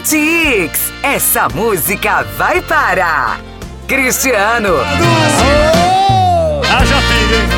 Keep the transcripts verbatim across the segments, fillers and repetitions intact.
Tix, essa música vai para Cristiano. Ah, já fiz, hein?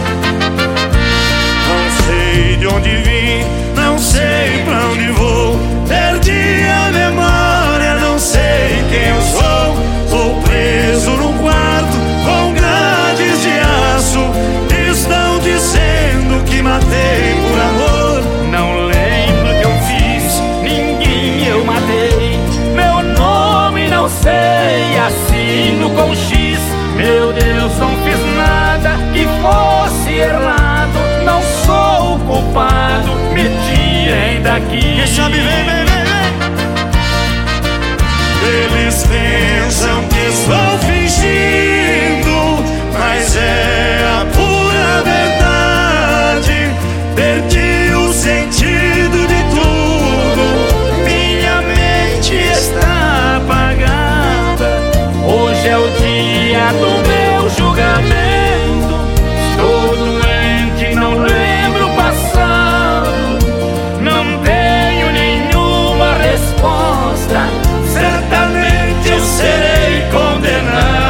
Não sei de onde vim, não sei pra onde vou. Perdi a memória, não sei quem eu sou. Sou preso num quarto com grades de aço. Estão dizendo que matei por amor. Não lembro o que eu fiz, ninguém eu matei. Meu nome não sei, assino com X. Meu Deus, não fiz nada que fosse errado. Não sou o culpado, me tirem daqui. Quem sabe vem, vem, vem, vem. Eles pensam que estou fingindo, mas é a pura verdade. Perdi o sentido de tudo, minha mente está apagada. Hoje é o dia do meu julgamento. Estou doente, não lembro o passado. Não tenho nenhuma resposta. Certamente eu serei condenado.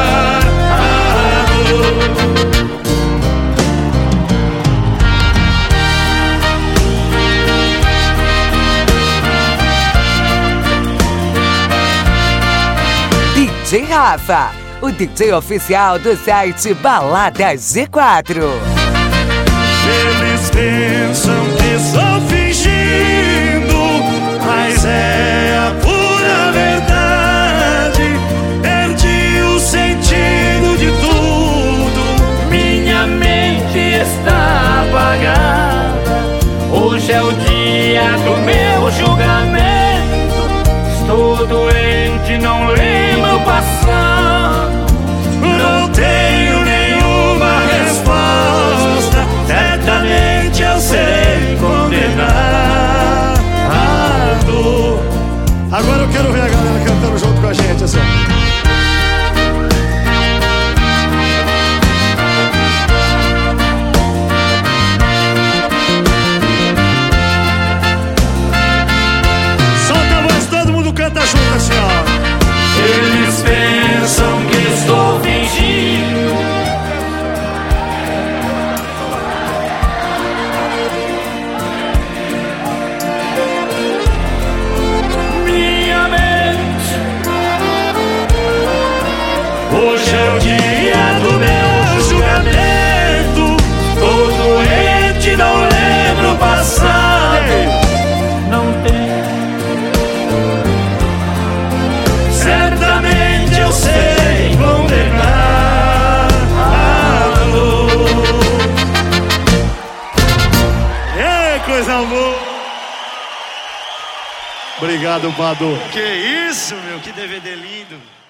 D J Rafa, o D J oficial do site Balada G quatro. Eles pensam que estou fingindo, mas é a pura verdade. Perdi o sentido de tudo, Minha mente está apagada. Hoje é o dia do meu julgamento. Estou doente, não lembro o passado. não tenho nenhuma resposta. Certamente eu serei condenado. Agora eu quero ver a galera cantando junto com a gente assim. Solta a voz, todo mundo canta junto assim, ó. Eles pensam que estou fingindo. Minha mente. Hoje é o dia do meu julgamento. Estou doente, não lembro o passado. Não tem. Certamente eu serei condenado. Ei, coisa boa. Obrigado, Badu. Que isso, meu, que D V D lindo.